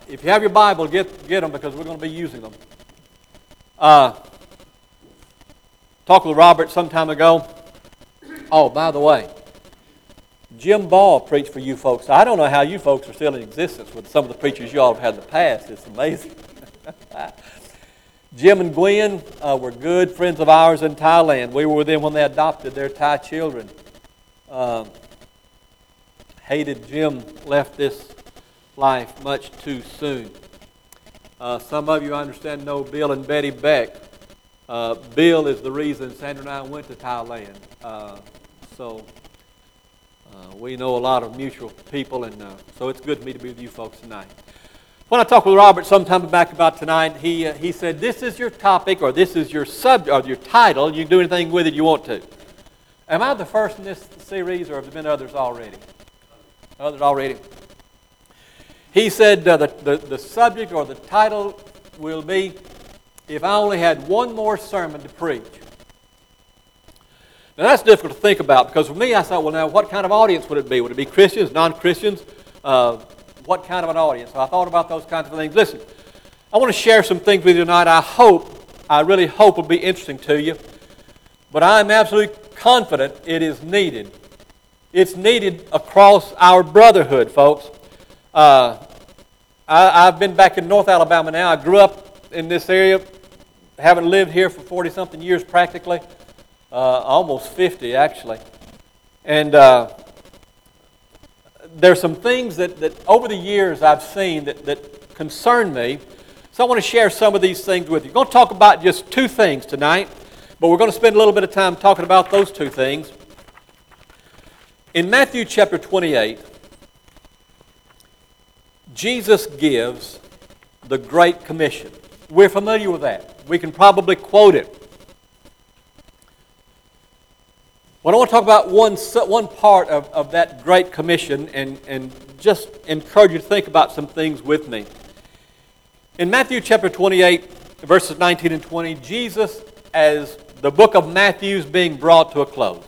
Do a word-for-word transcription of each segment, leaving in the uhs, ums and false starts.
if you have your Bible, get, get them because we're going to be using them. Uh, talked with Robert some time ago. Oh, by the way, Jim Ball preached for you folks. I don't know how you folks are still in existence with some of the preachers you all have had in the past. It's amazing. Jim and Gwen uh, were good friends of ours in Thailand. We were with them when they adopted their Thai children. Um, hated Jim left this life much too soon. Uh, some of you, I understand, know Bill and Betty Beck. Uh, Bill is the reason Sandra and I went to Thailand. Uh, so uh, we know a lot of mutual people, and uh, so it's good for me to be with you folks tonight. When I talked with Robert some time back about tonight, he uh, he said, this is your topic, or this is your subject, or your title. You can do anything with it you want to. Am I the first in this series, or have there been others already? Others already. He said uh, the, the, the subject or the title will be, If I Only Had One More Sermon to Preach. Now that's difficult to think about, because for me I thought, well now what kind of audience would it be? Would it be Christians, non-Christians? Uh, what kind of an audience? So I thought about those kinds of things. Listen, I want to share some things with you tonight I hope, I really hope will be interesting to you. But I'm absolutely confident it is needed. It's needed across our brotherhood, folks. Uh, I, I've been back in North Alabama now. I grew up in this area, haven't lived here for forty-something years practically, uh, almost fifty actually. And uh, there's some things that, that over the years I've seen that, that concern me. So I want to share some of these things with you. We're going to talk about just two things tonight, but we're going to spend a little bit of time talking about those two things. In Matthew chapter twenty-eight, Jesus gives the Great Commission. We're familiar with that. We can probably quote it. Well, I want to talk about one, one part of, of that Great Commission and, and just encourage you to think about some things with me. In Matthew chapter twenty-eight, verses nineteen and twenty, Jesus, as the book of Matthew is being brought to a close,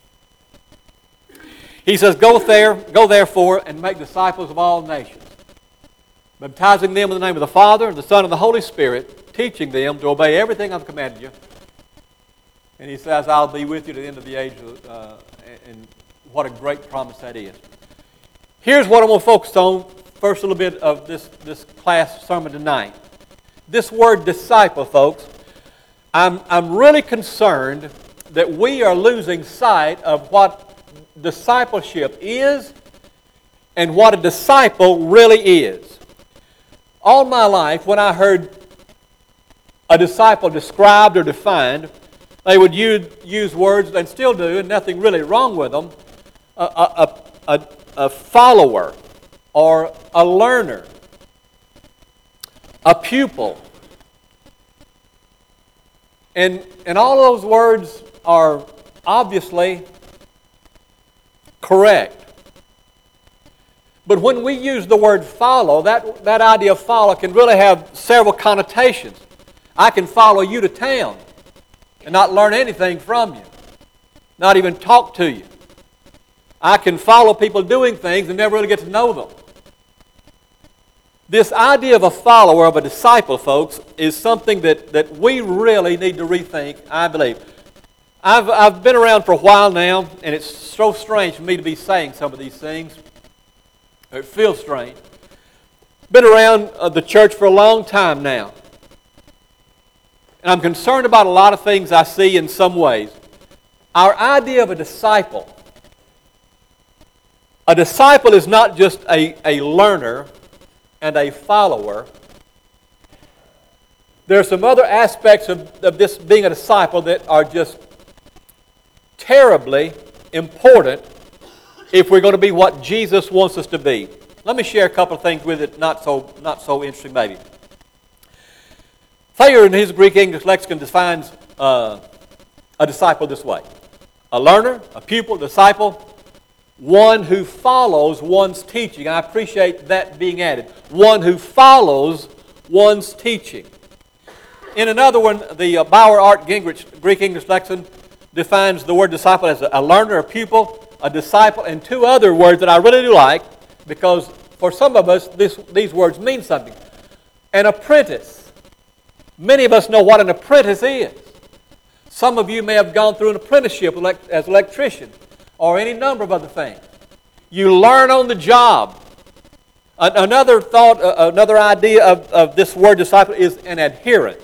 He says, Go there, go therefore and make disciples of all nations, baptizing them in the name of the Father, and the Son, and the Holy Spirit, teaching them to obey everything I've commanded you. And He says, I'll be with you to the end of the age. Uh, and what a great promise that is. Here's what I'm going to focus on, first a little bit of this, this class sermon tonight. This word disciple, folks, I'm, I'm really concerned that we are losing sight of what discipleship is and what a disciple really is. All my life, when I heard a disciple described or defined, they would use, use words, and still do, and nothing really wrong with them, a, a, a, a follower or a learner, a pupil. And, and all those words are obviously correct. But when we use the word follow, that, that idea of follow can really have several connotations. I can follow you to town and not learn anything from you, not even talk to you. I can follow people doing things and never really get to know them. This idea of a follower, of a disciple, folks, is something that, that we really need to rethink, I believe. I've, I've been around for a while now, and it's so strange for me to be saying some of these things. It feels strange. Been around uh, the church for a long time now. And I'm concerned about a lot of things I see in some ways. Our idea of a disciple. A disciple is not just a, a learner and a follower. There are some other aspects of, of this being a disciple that are just terribly important if we're going to be what Jesus wants us to be. Let me share a couple of things with it, not so, not so interesting maybe. Thayer in his Greek English lexicon defines uh, a disciple this way. A learner, a pupil, disciple, one who follows one's teaching. I appreciate that being added. One who follows one's teaching. In another one, the uh, Bauer Art Gingrich Greek English lexicon defines the word disciple as a, a learner, a pupil, a disciple, and two other words that I really do like, because For some of us, this, these words mean something. An apprentice. Many of us know what an apprentice is. Some of you may have gone through an apprenticeship as an electrician or any number of other things. You learn on the job. Another thought, another idea of, of this word disciple is an adherent.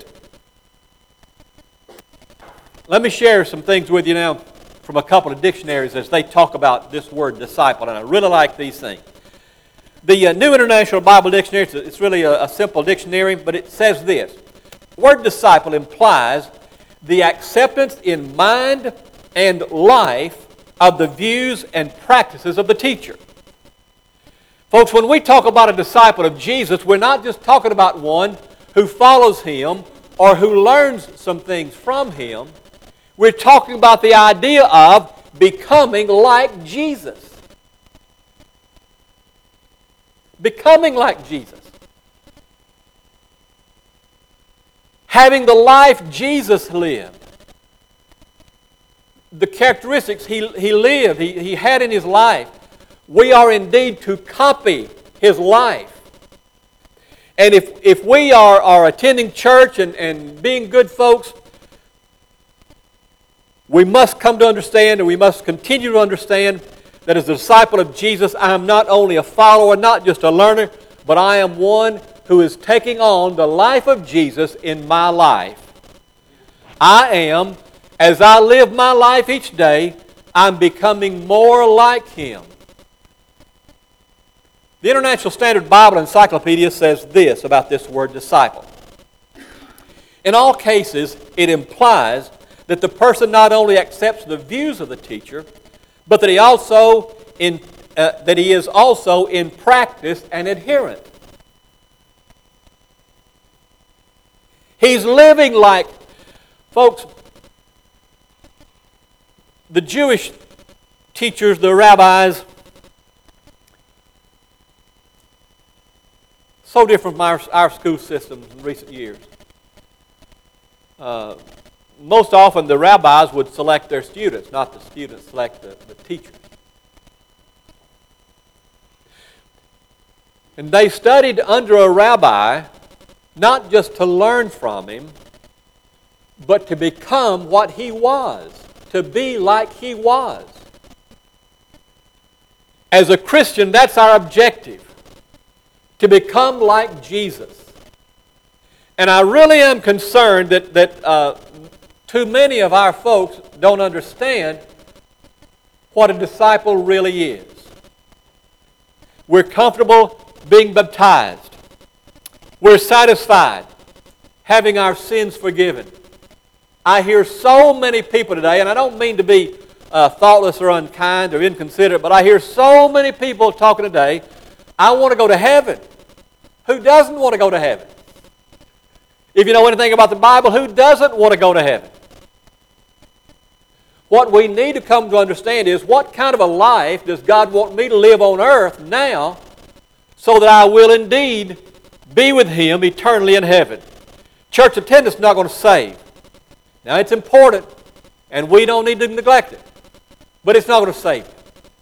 Let me share some things with you now from a couple of dictionaries as they talk about this word disciple, and I really like these things. The uh, New International Bible Dictionary, it's, it's really a, a simple dictionary, but it says this. The word disciple implies the acceptance in mind and life of the views and practices of the teacher. Folks, when we talk about a disciple of Jesus, we're not just talking about one who follows Him or who learns some things from Him. We're talking about the idea of becoming like Jesus. Becoming like Jesus. Having the life Jesus lived. The characteristics he, he lived, he, he had in His life. We are indeed to copy His life. And if, if we are, are attending church and, and being good folks, we must come to understand, and we must continue to understand, that as a disciple of Jesus, I am not only a follower, not just a learner, but I am one who is taking on the life of Jesus in my life. I am, as I live my life each day, I'm becoming more like Him. The International Standard Bible Encyclopedia says this about this word disciple. In all cases, it implies that the person not only accepts the views of the teacher, but that he also in uh, that he is also in practice an adherent. He's living like, folks, the Jewish teachers, the rabbis, so different from our, our school systems in recent years. Uh, Most often the rabbis would select their students, not the students select the, the teachers. And they studied under a rabbi not just to learn from him, but to become what he was, to be like he was. As a Christian, that's our objective, to become like Jesus. And I really am concerned that, that uh, too many of our folks don't understand what a disciple really is. We're comfortable being baptized. We're satisfied having our sins forgiven. I hear so many people today, and I don't mean to be uh, thoughtless or unkind or inconsiderate, but I hear so many people talking today, I want to go to heaven. Who doesn't want to go to heaven? If you know anything about the Bible, who doesn't want to go to heaven? What we need to come to understand is, what kind of a life does God want me to live on earth now so that I will indeed be with Him eternally in heaven? Church attendance is not going to save. Now, it's important, and we don't need to neglect it, but it's not going to save you.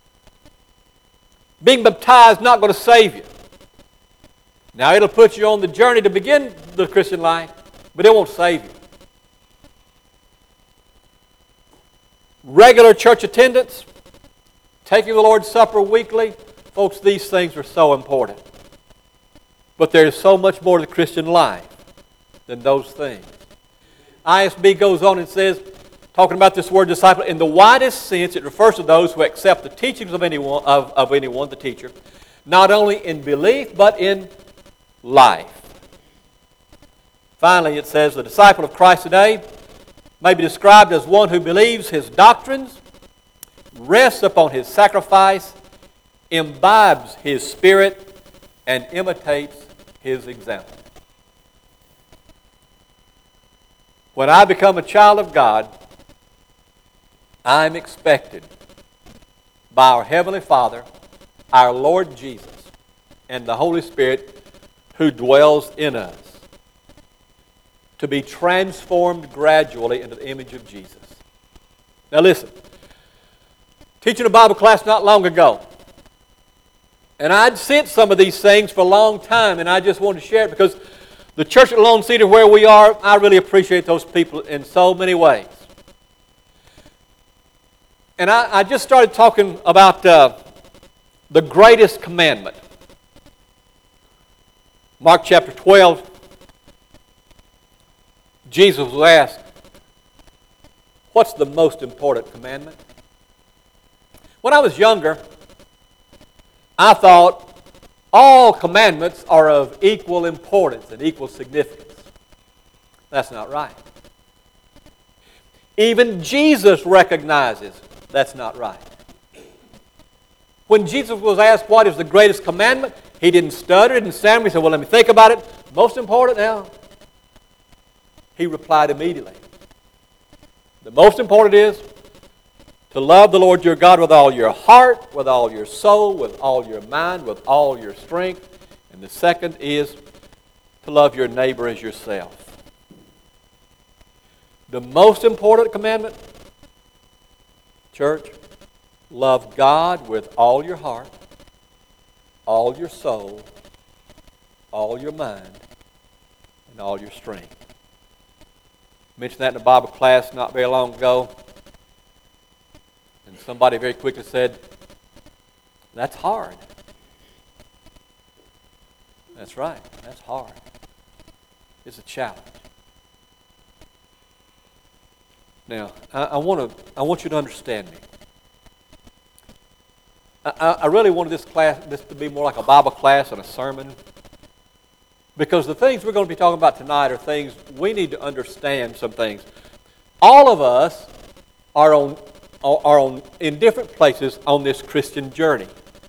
Being baptized is not going to save you. Now, it'll put you on the journey to begin the Christian life, but it won't save you. Regular church attendance, taking the Lord's Supper weekly, folks, these things are so important. But there's so much more to the Christian life than those things. I S B goes on and says, talking about this word disciple, in the widest sense, it refers to those who accept the teachings of anyone, of, of anyone, the teacher, not only in belief, but in life. Finally, it says, the disciple of Christ today may be described as one who believes His doctrines, rests upon His sacrifice, imbibes His Spirit, and imitates His example. When I become a child of God, I'm expected by our Heavenly Father, our Lord Jesus, and the Holy Spirit who dwells in us, to be transformed gradually into the image of Jesus. Now listen, teaching a Bible class not long ago, And I'd sent some of these things for a long time, and I just wanted to share it because the church at Lone Cedar, where we are, I really appreciate those people in so many ways. And I, I just started talking about uh, the greatest commandment. Mark chapter twelve, Jesus was asked, what's the most important commandment? When I was younger, I thought all commandments are of equal importance and equal significance. That's not right. Even Jesus recognizes that's not right. When Jesus was asked what is the greatest commandment, he didn't stutter, didn't stammer. He said, well, let me think about it. Most important now. He replied immediately. The most important is to love the Lord your God with all your heart, with all your soul, with all your mind, with all your strength. And the second is to love your neighbor as yourself. The most important commandment, church, love God with all your heart, all your soul, all your mind, and all your strength. I mentioned that in a Bible class not very long ago. And somebody very quickly said, that's hard. That's right. That's hard. It's a challenge. Now, I, I want to. I want you to understand me. I, I really wanted this class, this to be more like a Bible class and a sermon, because the things we're going to be talking about tonight are things we need to understand. Some things. All of us are on are on in different places on this Christian journey.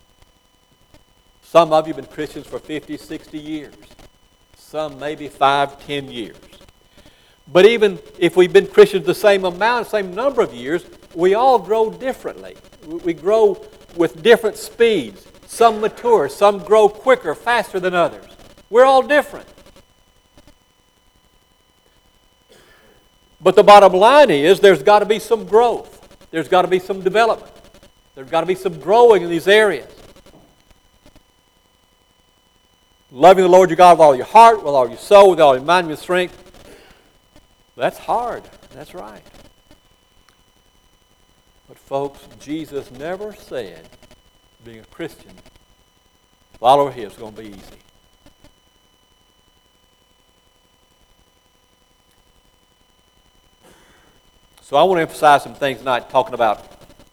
Some of you have been Christians for fifty, sixty years. Some maybe five, ten years. But even if we've been Christians the same amount, same number of years, we all grow differently. We grow with different speeds. Some mature, some grow quicker, faster than others. We're all different. But the bottom line is there's got to be some growth. There's got to be some development. There's got to be some growing in these areas. Loving the Lord your God with all your heart, with all your soul, with all your mind and your strength. That's hard. That's right. But folks, Jesus never said being a Christian, follower of His, is going to be easy. So I want to emphasize some things tonight talking about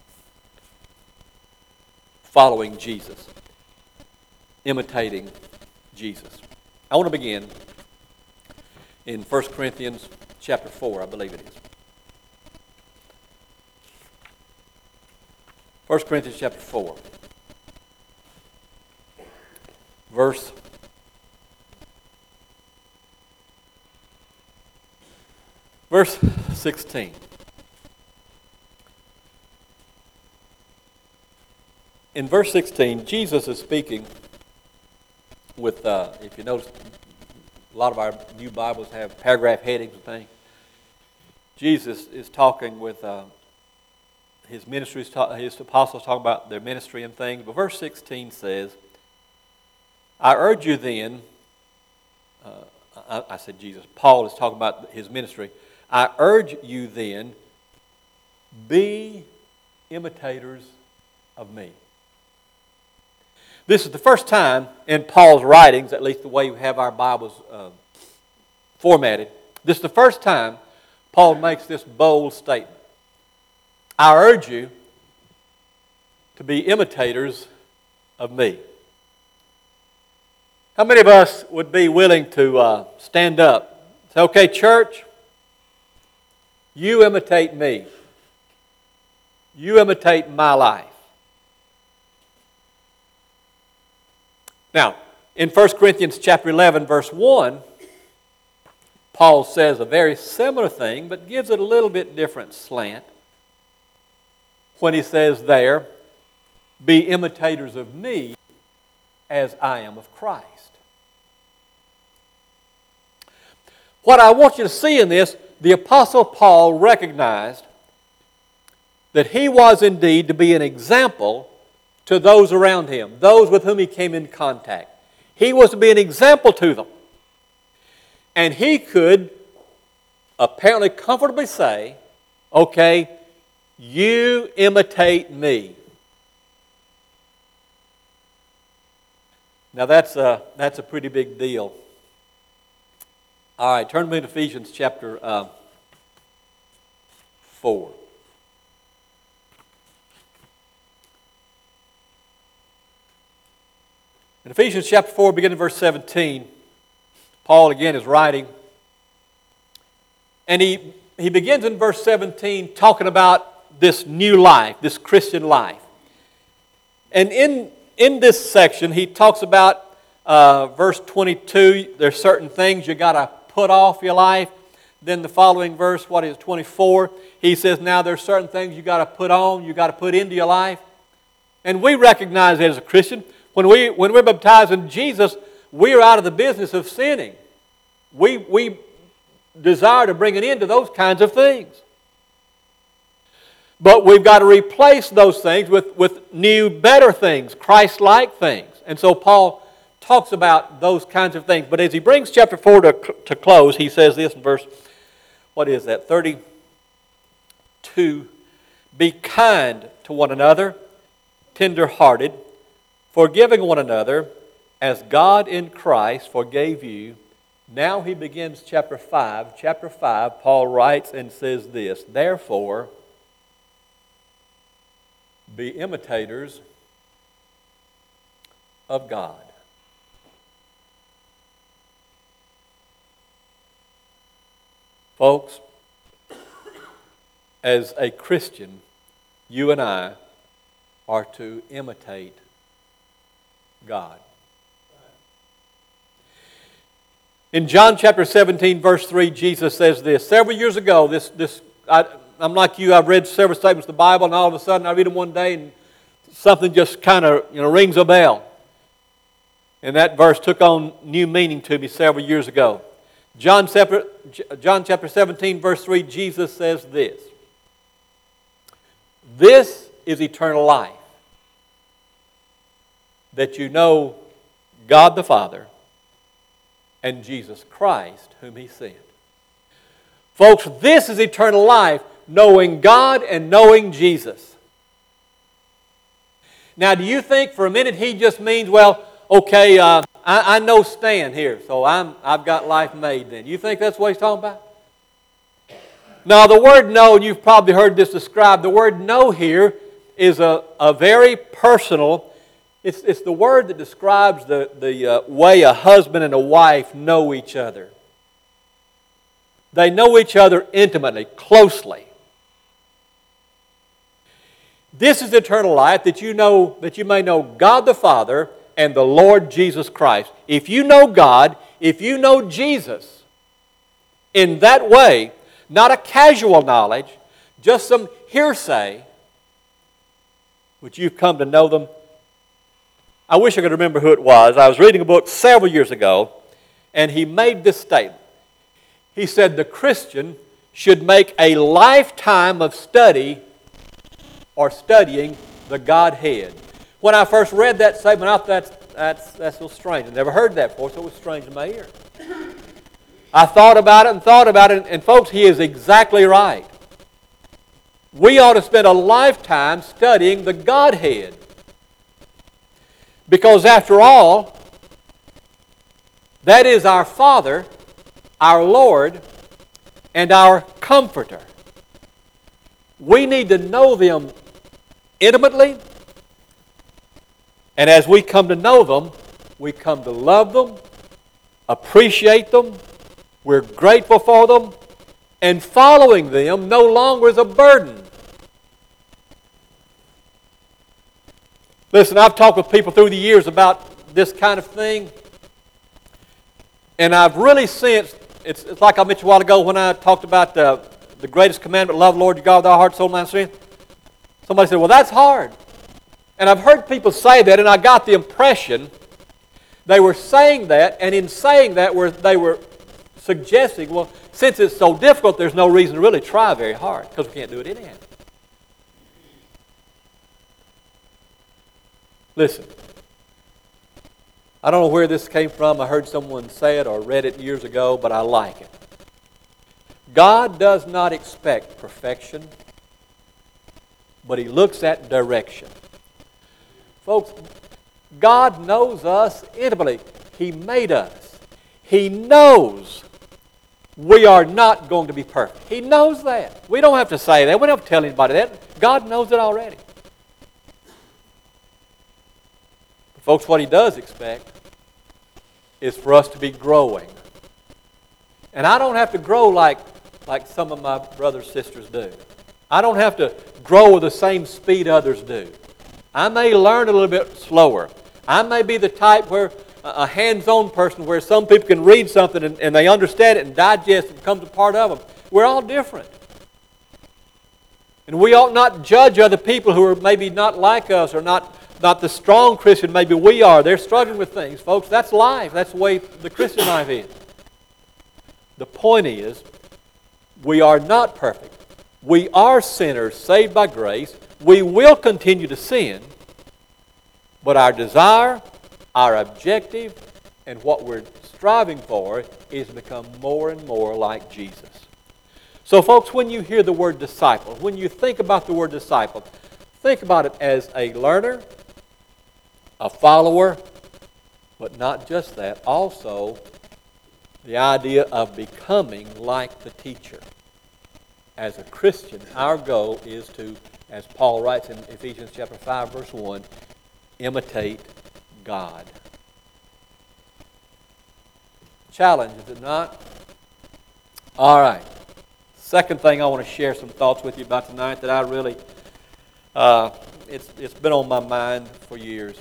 following Jesus, imitating Jesus. I want to begin in First Corinthians chapter four, I believe it is. First Corinthians chapter four, verse verse sixteen. In verse sixteen, Jesus is speaking with, uh, if you notice, a lot of our new Bibles have paragraph headings and things. Jesus is talking with uh, his ministry, his apostles talking about their ministry and things. But verse sixteen says, I urge you then, uh, I, I said Jesus, Paul is talking about his ministry. I urge you then, be imitators of me. This is the first time in Paul's writings, at least the way we have our Bibles uh, formatted, this is the first time Paul makes this bold statement. I urge you to be imitators of me. How many of us would be willing to uh, stand up and say, okay, church, you imitate me. You imitate my life. Now, in First Corinthians chapter eleven, verse one, Paul says a very similar thing, but gives it a little bit different slant. When he says there, be imitators of me as I am of Christ. What I want you to see in this, the Apostle Paul recognized that he was indeed to be an example to those around him, those with whom he came in contact. He was to be an example to them. And he could apparently comfortably say, okay, you imitate me. Now that's a, that's a pretty big deal. All right, turn to me to Ephesians chapter uh, four. In Ephesians chapter four, beginning in verse seventeen, Paul again is writing. And he, he begins in verse seventeen talking about this new life, this Christian life. And in, in this section, he talks about uh, verse twenty-two, there's certain things you got to put off your life. Then the following verse, what is twenty-four, he says, now there's certain things you got to put on, you got to put into your life. And we recognize that as a Christian. When, we, when we're baptized in Jesus, we are out of the business of sinning. We, we desire to bring an end to those kinds of things. But we've got to replace those things with, with new, better things, Christ-like things. And so Paul talks about those kinds of things. But as he brings chapter four to, to close, he says this in verse, what is that, thirty-two, be kind to one another, tender-hearted, forgiving one another, as God in Christ forgave you. Now he begins chapter five. Chapter five, Paul writes and says this, therefore, be imitators of God. Folks, as a Christian, you and I are to imitate God. In John chapter seventeen, verse three, Jesus says this. Several years ago, this, this I, I'm like you, I've read several statements of the Bible, and all of a sudden I read them one day, and something just kind of you know rings a bell. And that verse took on new meaning to me several years ago. John chapter, John chapter seventeen, verse three, Jesus says this. This is eternal life, that you know God the Father and Jesus Christ, whom He sent. Folks, this is eternal life, knowing God and knowing Jesus. Now, do you think for a minute He just means, well, okay, uh, I, I know Stan here, so I'm, I've got life made then. You think that's what He's talking about? Now, the word know, and you've probably heard this described, the word know here is a, a very personal, it's, it's the word that describes the, the uh, way a husband and a wife know each other. They know each other intimately, closely. This is eternal life, that you know, that you may know God the Father and the Lord Jesus Christ. If you know God, if you know Jesus in that way, not a casual knowledge, just some hearsay, which you've come to know them. I wish I could remember who it was. I was reading a book several years ago, and he made this statement. He said the Christian should make a lifetime of study or studying the Godhead. When I first read that statement, I thought that's, that's, that's so strange. I never heard that before, so it was strange in my ear. I thought about it and thought about it, and folks, he is exactly right. We ought to spend a lifetime studying the Godhead. Because after all, that is our Father, our Lord, and our Comforter. We need to know them intimately, and as we come to know them, we come to love them, appreciate them, we're grateful for them, and following them no longer is a burden. Listen, I've talked with people through the years about this kind of thing, and I've really sensed, it's, it's like I mentioned a while ago when I talked about the, the greatest commandment, love the Lord your God with thy heart, soul, mind, strength. Somebody said, well, that's hard. And I've heard people say that, and I got the impression they were saying that, and in saying that, were they were suggesting, well, since it's so difficult, there's no reason to really try very hard, because we can't do it anyhow. Listen, I don't know where this came from. I heard someone say it or read it years ago, but I like it. God does not expect perfection, but He looks at direction. Folks, God knows us intimately. He made us. He knows we are not going to be perfect. He knows that. We don't have to say that. We don't have to tell anybody that. God knows it already. But folks, what He does expect is for us to be growing. And I don't have to grow like, like some of my brothers and sisters do. I don't have to grow with the same speed others do. I may learn a little bit slower. I may be the type where a hands-on person where some people can read something and, and they understand it and digest it and becomes a part of them. We're all different. And we ought not judge other people who are maybe not like us or not, not the strong Christian maybe we are. They're struggling with things. Folks, that's life. That's the way the Christian life is. The point is, we are not perfect. We are sinners saved by grace. We will continue to sin, but our desire, our objective, and what we're striving for is to become more and more like Jesus. So folks, when you hear the word disciple, when you think about the word disciple, think about it as a learner, a follower, but not just that, also the idea of becoming like the teacher. As a Christian, our goal is to, as Paul writes in Ephesians chapter five, verse one, imitate God. Challenge, is it not? All right. Second thing I want to share some thoughts with you about tonight that I really, uh, it's, it's been on my mind for years.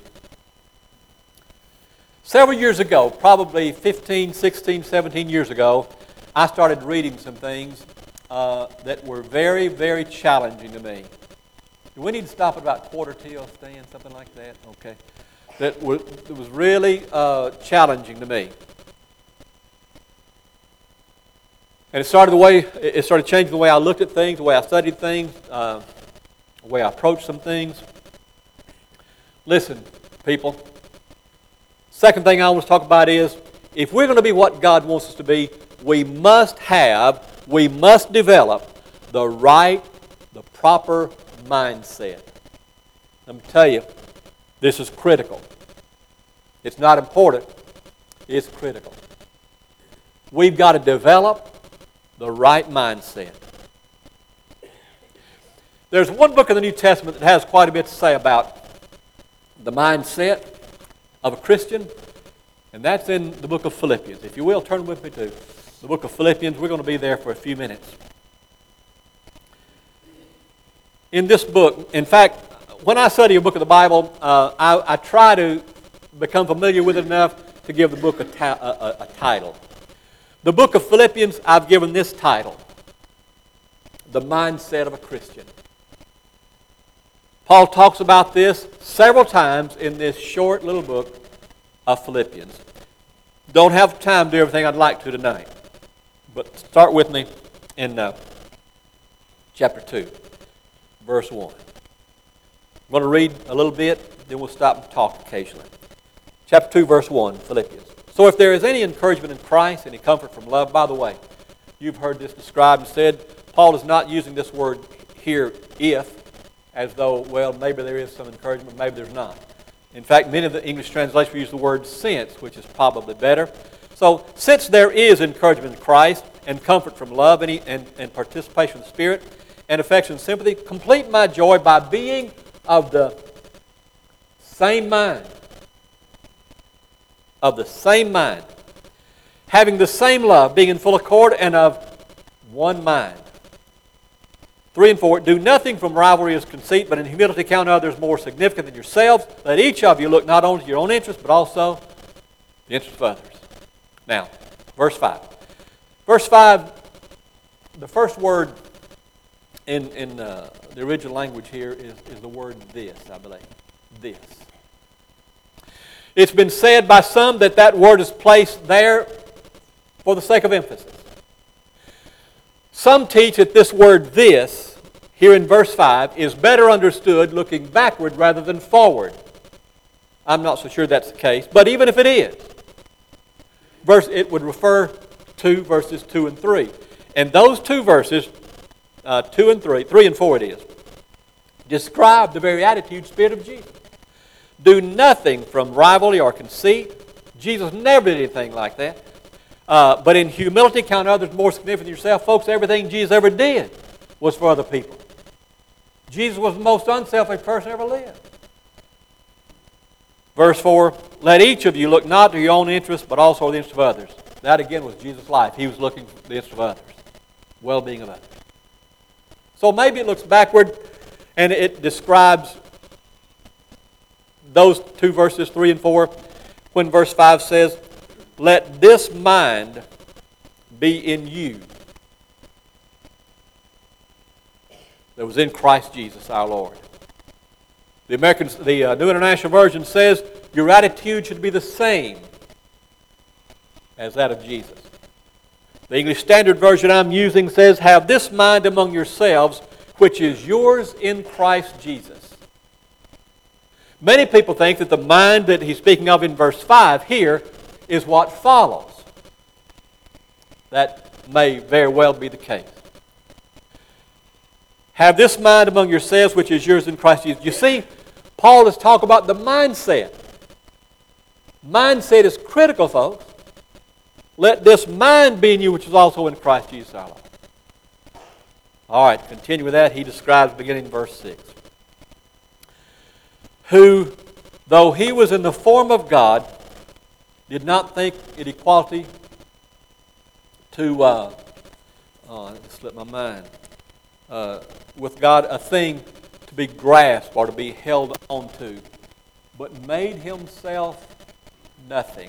Several years ago, probably fifteen, sixteen, seventeen years ago, I started reading some things uh, that were very, very challenging to me. Do we need to stop at about quarter till, Stan, something like that? Okay. That was, it was really uh, challenging to me. And it started the way it started changing the way I looked at things, the way I studied things, uh, the way I approached some things. Listen, people. Second thing I want to talk about is, if we're going to be what God wants us to be, we must have, we must develop the right, the proper mindset. Let me tell you, this is critical. It's not important. It's critical. We've got to develop the right mindset. There's one book in the New Testament that has quite a bit to say about the mindset of a Christian, and that's in the book of Philippians. If you will, turn with me to the book of Philippians. We're going to be there for a few minutes. In this book, in fact, when I study a book of the Bible, uh, I, I try to become familiar with it enough to give the book a, ta- a, a, a title. The book of Philippians, I've given this title, The Mindset of a Christian. Paul talks about this several times in this short little book of Philippians. Don't have time to do everything I'd like to tonight, but start with me in uh, chapter two, verse one. I'm going to read a little bit, then we'll stop and talk occasionally. Chapter two, verse one, Philippians. So if there is any encouragement in Christ, any comfort from love, by the way, you've heard this described and said, Paul is not using this word here, if, as though, well, maybe there is some encouragement, maybe there's not. In fact, many of the English translations use the word since, which is probably better. So, since there is encouragement in Christ and comfort from love and, and, and participation in the Spirit and affection and sympathy, complete my joy by being of the same mind. Of the same mind. Having the same love, being in full accord and of one mind. Three and four, do nothing from rivalry as conceit, but in humility count others more significant than yourselves. Let each of you look not only to your own interest, but also the interest of others. Now, verse five. Verse five, the first word in, in uh, the original language here is, is the word this, I believe. This. It's been said by some that that word is placed there for the sake of emphasis. Some teach that this word this, here in verse five, is better understood looking backward rather than forward. I'm not so sure that's the case. But even if it is, verse, it would refer to verses two and three. And those two verses, uh, two and three, three and four it is, describe the very attitude, spirit of Jesus. Do nothing from rivalry or conceit. Jesus never did anything like that. Uh, but in humility, count others more significant than yourself. Folks, everything Jesus ever did was for other people. Jesus was the most unselfish person ever lived. Verse four, let each of you look not to your own interest, but also to the interest of others. That again was Jesus' life. He was looking for the interest of others, well-being of others. So maybe it looks backward and it describes those two verses, three and four, when verse five says, let this mind be in you that was in Christ Jesus our Lord. The American, the uh, New International Version says, your attitude should be the same as that of Jesus. The English Standard Version I'm using says, have this mind among yourselves, which is yours in Christ Jesus. Many people think that the mind that he's speaking of in verse five here is what follows. That may very well be the case. Have this mind among yourselves, which is yours in Christ Jesus. You see, Paul is talking about the mindset. Mindset is critical, folks. Let this mind be in you, which is also in Christ Jesus our Lord. All right, continue with that. He describes beginning in verse six. Who, though he was in the form of God, did not think it equality to, uh, oh, it slipped my mind, uh, with God a thing to be grasped or to be held onto, but made himself nothing.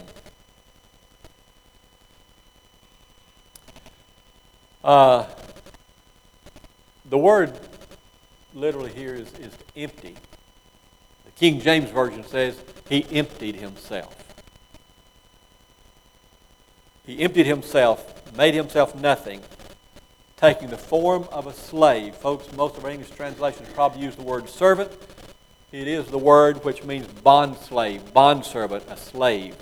Uh, the word literally here is, is empty. The King James Version says he emptied himself. He emptied himself, made himself nothing, taking the form of a slave. Folks, most of our English translations probably use the word servant. It is the word which means bond slave, bond servant, a slave.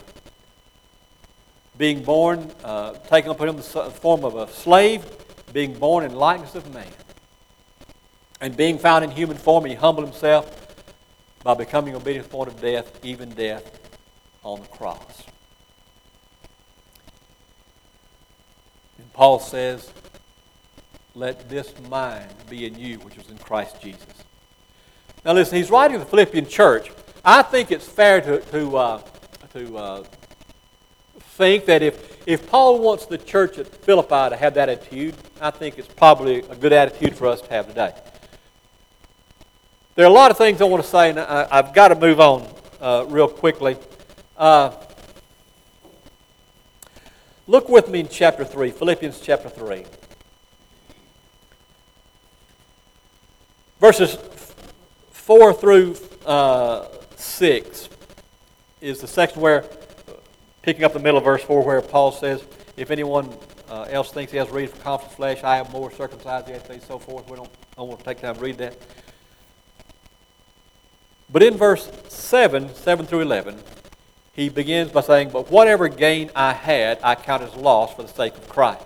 Being born, uh, taking upon him the form of a slave, being born in likeness of man. And being found in human form, he humbled himself by becoming obedient to the point of death, even death on the cross. And Paul says, let this mind be in you, which was in Christ Jesus. Now listen, he's writing to the Philippian church. I think it's fair to, to, uh, to uh, think that if, if Paul wants the church at Philippi to have that attitude, I think it's probably a good attitude for us to have today. There are a lot of things I want to say, and I, I've got to move on uh, real quickly. Uh, look with me in chapter three, Philippians chapter three. Verses four through uh, six is the section where, picking up the middle of verse four, where Paul says, if anyone uh, else thinks he has reason for confidence of flesh, I have more circumcised, and so forth. We don't, I don't want to take time to read that. But in verse seven, seven through eleven, he begins by saying, but whatever gain I had, I count as loss for the sake of Christ.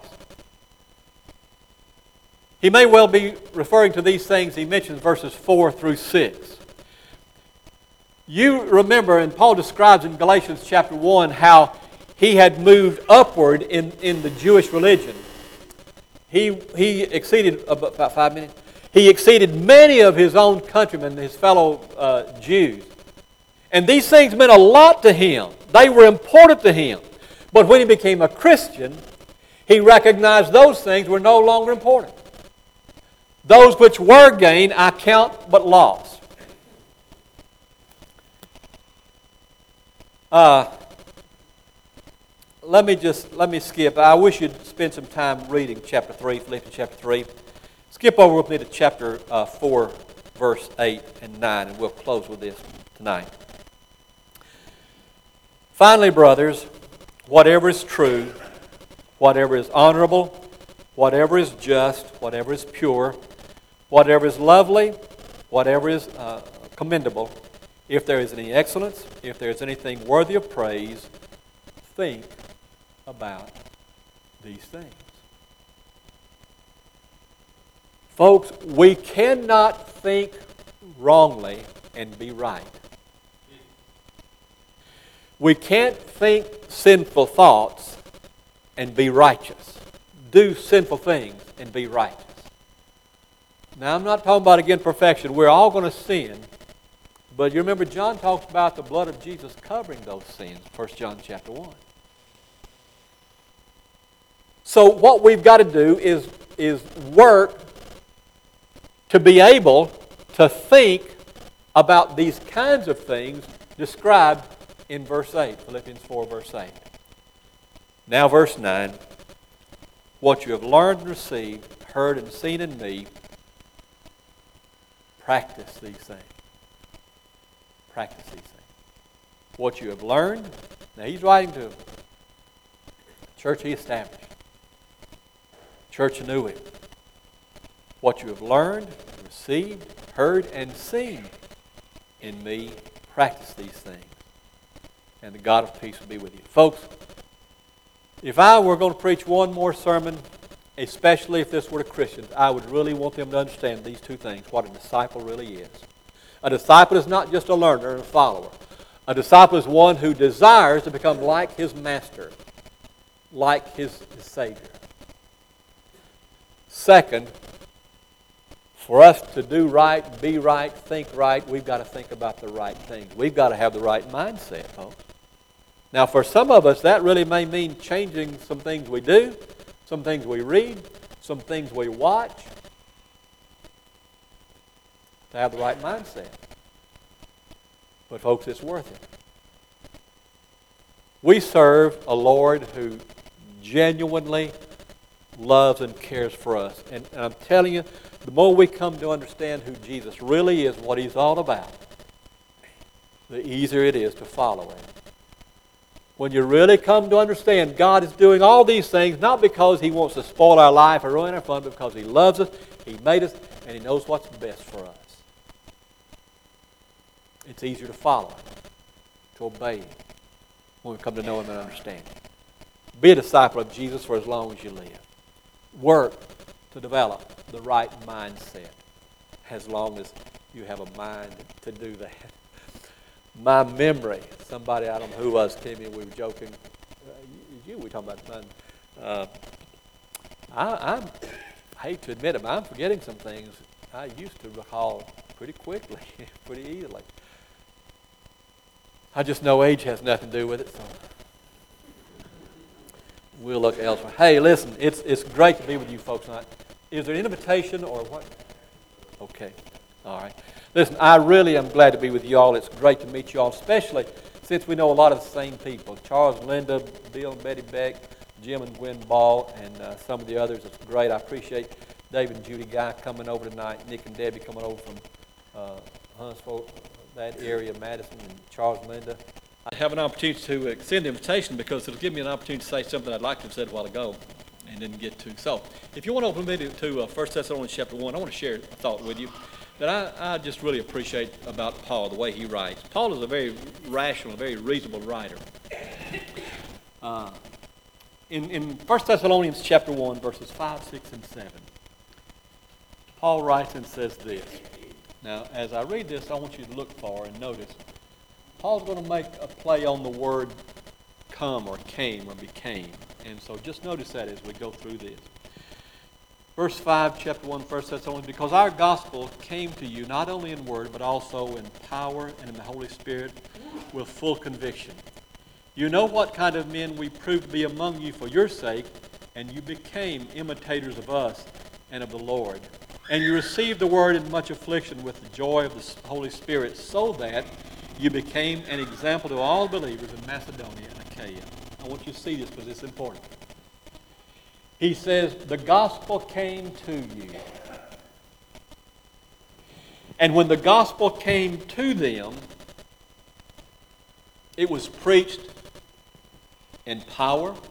He may well be referring to these things he mentions verses four through six. You remember, and Paul describes in Galatians chapter one how he had moved upward in, in the Jewish religion. He, he exceeded, about five minutes, he exceeded many of his own countrymen, his fellow uh, Jews. And these things meant a lot to him. They were important to him. But when he became a Christian, he recognized those things were no longer important. Those which were gain, I count but loss. Uh, let me just, let me skip. I wish you'd spend some time reading chapter three, Philippians chapter three. Skip over with me to chapter uh, four, verse eight and nine, and we'll close with this tonight. Finally, brothers, whatever is true, whatever is honorable, whatever is just, whatever is pure, whatever is lovely, whatever is uh, commendable, If there is any excellence, if there is anything worthy of praise, think about these things. Folks, we cannot think wrongly and be right. We can't think sinful thoughts and be righteous. Do sinful things and be righteous. Now, I'm not talking about, again, perfection. We're all going to sin. But you remember John talks about the blood of Jesus covering those sins, First John chapter one. So what we've got to do is, is work to be able to think about these kinds of things described in verse eight, Philippians four, verse eight. Now verse nine, what you have learned and received, heard and seen in me, practice these things. Practice these things. What you have learned, now he's writing to the church he established. Church knew him. What you have learned, received, heard, and seen in me, practice these things. And the God of peace will be with you. Folks, if I were going to preach one more sermon, especially if this were to Christians, I would really want them to understand these two things, what a disciple really is. A disciple is not just a learner and a follower. A disciple is one who desires to become like his master, like his, his Savior. Second, for us to do right, be right, think right, we've got to think about the right things. We've got to have the right mindset, folks. Now, for some of us, that really may mean changing some things we do, some things we read, some things we watch, to have the right mindset. But folks, it's worth it. We serve a Lord who genuinely loves and cares for us. And, and I'm telling you, the more we come to understand who Jesus really is, what He's all about, the easier it is to follow Him. When you really come to understand God is doing all these things, not because He wants to spoil our life or ruin our fun, but because He loves us, He made us, and He knows what's best for us. It's easier to follow Him, to obey Him, when we come to know Him and understand Him. Be a disciple of Jesus for as long as you live. Work to develop the right mindset as long as you have a mind to do that. My memory, somebody, I don't know who was, Timmy, we were joking. Uh, you, we were talking about mine. Uh, I, I'm, I hate to admit it, but I'm forgetting some things I used to recall pretty quickly, pretty easily. I just know age has nothing to do with it, so we'll look elsewhere. Hey, listen, it's it's great to be with you folks tonight. Is there an invitation or what? Okay, all right. Listen, I really am glad to be with you all. It's great to meet you all, especially since we know a lot of the same people. Charles, Linda, Bill and Betty Beck, Jim and Gwen Ball, and uh, some of the others. It's great. I appreciate David and Judy Guy coming over tonight, Nick and Debbie coming over from uh, Huntsville, that area, Madison, and Charles and Linda. I have an opportunity to extend the invitation because it'll give me an opportunity to say something I'd like to have said a while ago and didn't get to. So, if you want to open me to, to uh, First Thessalonians chapter one, I want to share a thought with you that I, I just really appreciate about Paul, the way he writes. Paul is a very rational, a very reasonable writer. Uh, in, in First Thessalonians chapter one, verses five, six, and seven, Paul writes and says this. Now, as I read this, I want you to look for and notice Paul's going to make a play on the word come or came or became. And so just notice that as we go through this. Verse five, chapter one, First Thessalonians, because our gospel came to you not only in word, but also in power and in the Holy Spirit with full conviction. You know what kind of men we proved to be among you for your sake, and you became imitators of us and of the Lord. And you received the word in much affliction with the joy of the Holy Spirit, so that you became an example to all believers in Macedonia and Achaia. I want you to see this because it's important. He says, the gospel came to you. And when the gospel came to them, it was preached in power, in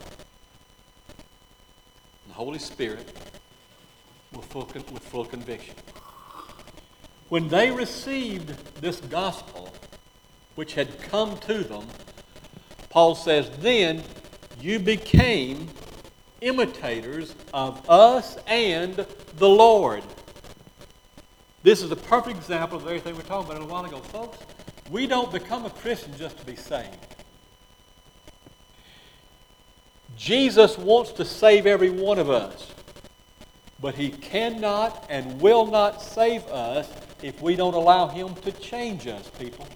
the Holy Spirit, with full, with full conviction. When they received this gospel, which had come to them, Paul says, then you became imitators of us and the Lord. This is a perfect example of everything we were talking about a while ago. Folks, we don't become a Christian just to be saved. Jesus wants to save every one of us, but He cannot and will not save us if we don't allow Him to change us, people.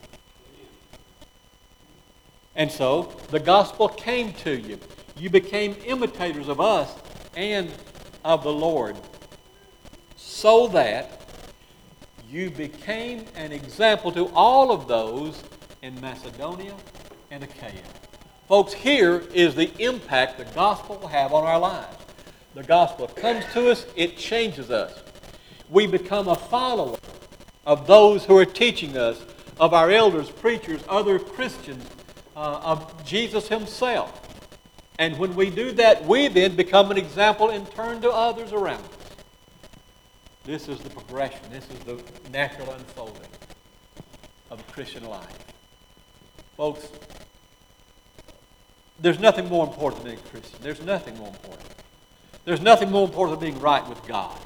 And so, the gospel came to you. You became imitators of us and of the Lord, so that you became an example to all of those in Macedonia and Achaia. Folks, here is the impact the gospel will have on our lives. The gospel comes to us, it changes us. We become a follower of those who are teaching us, of our elders, preachers, other Christians, uh, of Jesus Himself. And when we do that, we then become an example and turn to others around us. This is the progression. This is the natural unfolding of a Christian life. Folks, there's nothing more important than being a Christian. There's nothing more important. There's nothing more important than being right with God.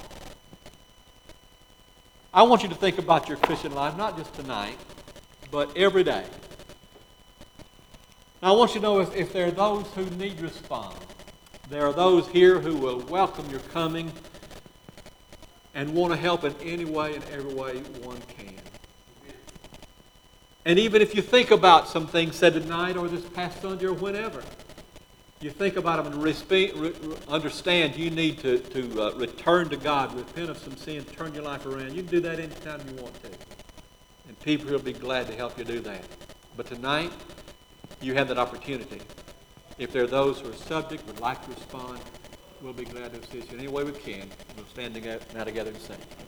I want you to think about your Christian life, not just tonight, but every day. Now, I want you to know if, if there are those who need to respond. There are those here who will welcome your coming and want to help in any way and every way one can. And even if you think about some things said tonight or this past Sunday or whenever, you think about them and respe- re- understand you need to, to uh, return to God, repent of some sin, turn your life around. You can do that anytime you want to. And people will be glad to help you do that. But tonight, you have that opportunity. If there are those who are subject, would like to respond, we'll be glad to assist you in any way we can. We'll stand now together and sing.